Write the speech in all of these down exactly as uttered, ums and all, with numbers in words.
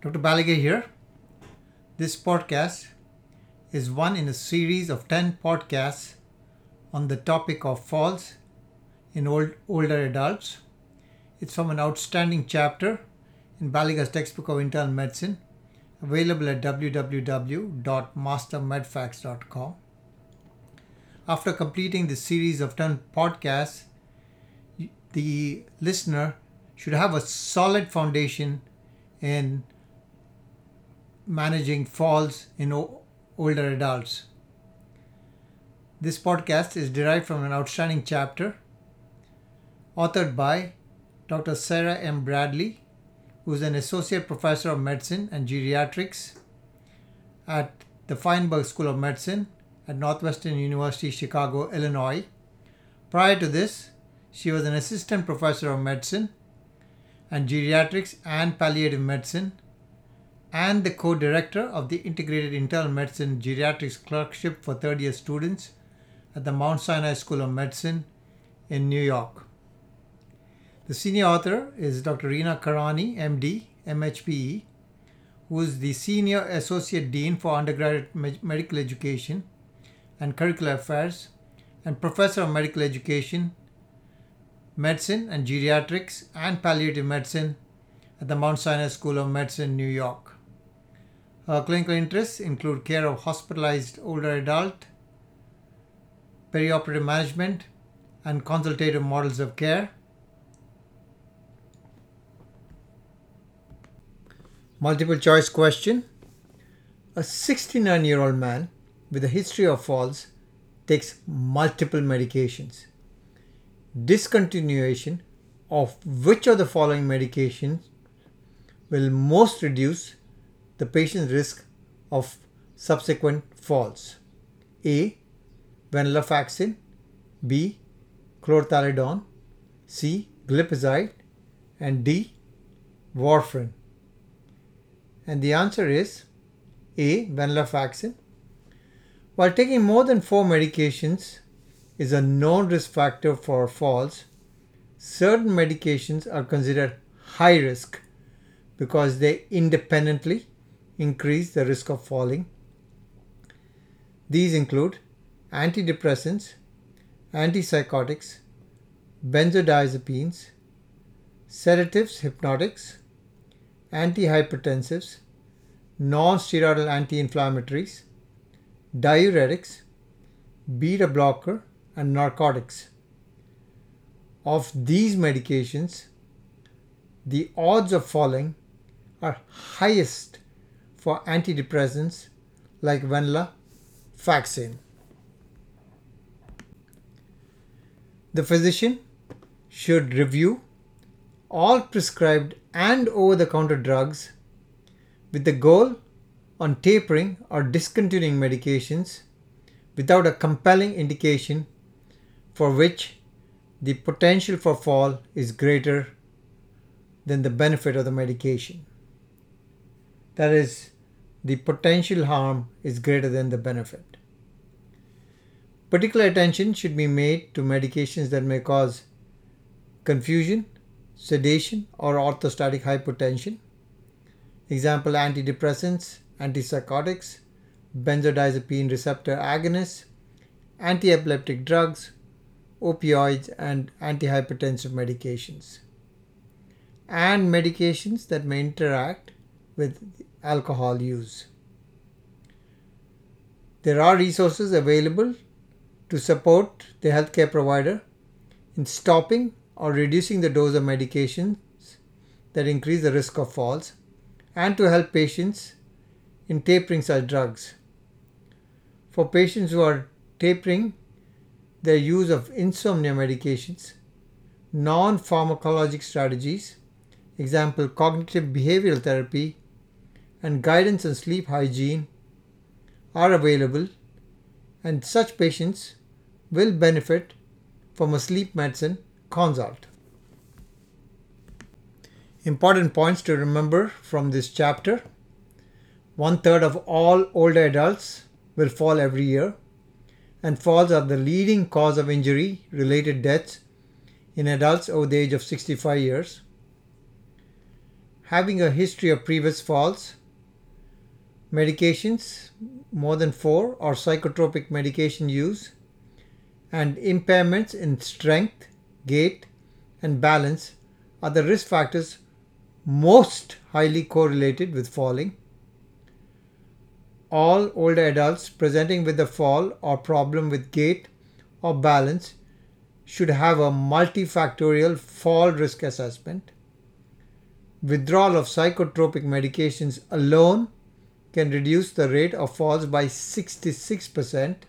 Doctor Baliga here. This podcast is one in a series of ten podcasts on the topic of falls in old, older adults. It's from an outstanding chapter in Baliga's textbook of internal medicine, available at w w w dot master medfax dot com. After completing this series of ten podcasts, the listener should have a solid foundation in managing falls in o- older adults. This podcast is derived from an outstanding chapter authored by Doctor Sarah M. Bradley, who is an associate professor of medicine and geriatrics at the Feinberg School of Medicine at Northwestern University, Chicago, Illinois. Prior to this, she was an assistant professor of medicine and geriatrics and palliative medicine and the co-director of the Integrated Internal Medicine Geriatrics Clerkship for third-year students at the Mount Sinai School of Medicine in New York. The senior author is Doctor Reena Karani, M D, M H P E, who is the Senior Associate Dean for Undergraduate Medical Education and Curricular Affairs and Professor of Medical Education, Medicine and Geriatrics and Palliative Medicine at the Mount Sinai School of Medicine, New York. Her clinical interests include care of hospitalized older adult, perioperative management, and consultative models of care. Multiple choice question. A sixty-nine-year-old man with a history of falls takes multiple medications. Discontinuation of which of the following medications will most reduce the patient's risk of subsequent falls? A. Venlafaxine, B. Chlorthalidone, C. Glipizide, and D. Warfarin. And the answer is A. Venlafaxine. While taking more than four medications is a known risk factor for falls, certain medications are considered high risk because they independently increase the risk of falling. These include antidepressants, antipsychotics, benzodiazepines, sedatives, hypnotics, antihypertensives, non-steroidal anti-inflammatories, diuretics, beta blocker, and narcotics. Of these medications, the odds of falling are highest for antidepressants like venlafaxine. The physician should review all prescribed and over-the-counter drugs with the goal on tapering or discontinuing medications without a compelling indication for which the potential for fall is greater than the benefit of the medication. That is, the potential harm is greater than the benefit. Particular attention should be made to medications that may cause confusion, sedation, or orthostatic hypotension. Example: antidepressants, antipsychotics, benzodiazepine receptor agonists, antiepileptic drugs, opioids, and antihypertensive medications, and medications that may interact with alcohol use. There are resources available to support the healthcare provider in stopping or reducing the dose of medications that increase the risk of falls, and to help patients in tapering such drugs. For patients who are tapering their use of insomnia medications, non-pharmacologic strategies, example cognitive behavioral therapy, and guidance on sleep hygiene are available, and such patients will benefit from a sleep medicine consult. Important points to remember from this chapter. One third of all older adults will fall every year, and falls are the leading cause of injury-related deaths in adults over the age of sixty-five years. having a history of previous falls, medications, more than four, or psychotropic medication use, and impairments in strength, gait, and balance are the risk factors most highly correlated with falling. All older adults presenting with a fall or problem with gait or balance should have a multifactorial fall risk assessment. Withdrawal of psychotropic medications alone can reduce the rate of falls by sixty-six percent.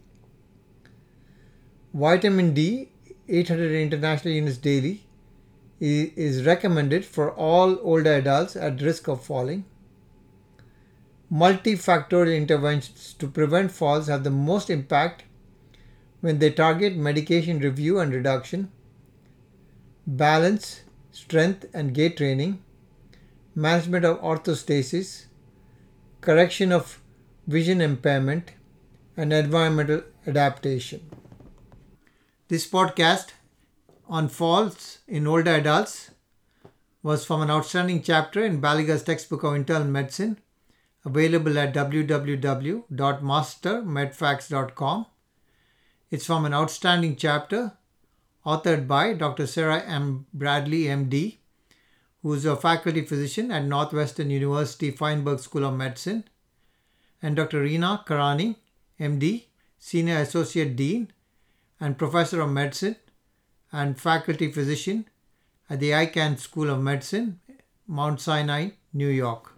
Vitamin D, eight hundred international units daily, is recommended for all older adults at risk of falling. Multifactorial interventions to prevent falls have the most impact when they target medication review and reduction, balance, strength and gait training, management of orthostasis, correction of vision impairment, and environmental adaptation. This podcast on falls in older adults was from an outstanding chapter in Baliga's textbook of internal medicine, available at w w w dot master medfax dot com. It's from an outstanding chapter authored by Doctor Sarah M. Bradley, M D, who is a faculty physician at Northwestern University Feinberg School of Medicine, and Doctor Reena Karani, M D, Senior Associate Dean and Professor of Medicine and faculty physician at the Icahn School of Medicine, Mount Sinai, New York.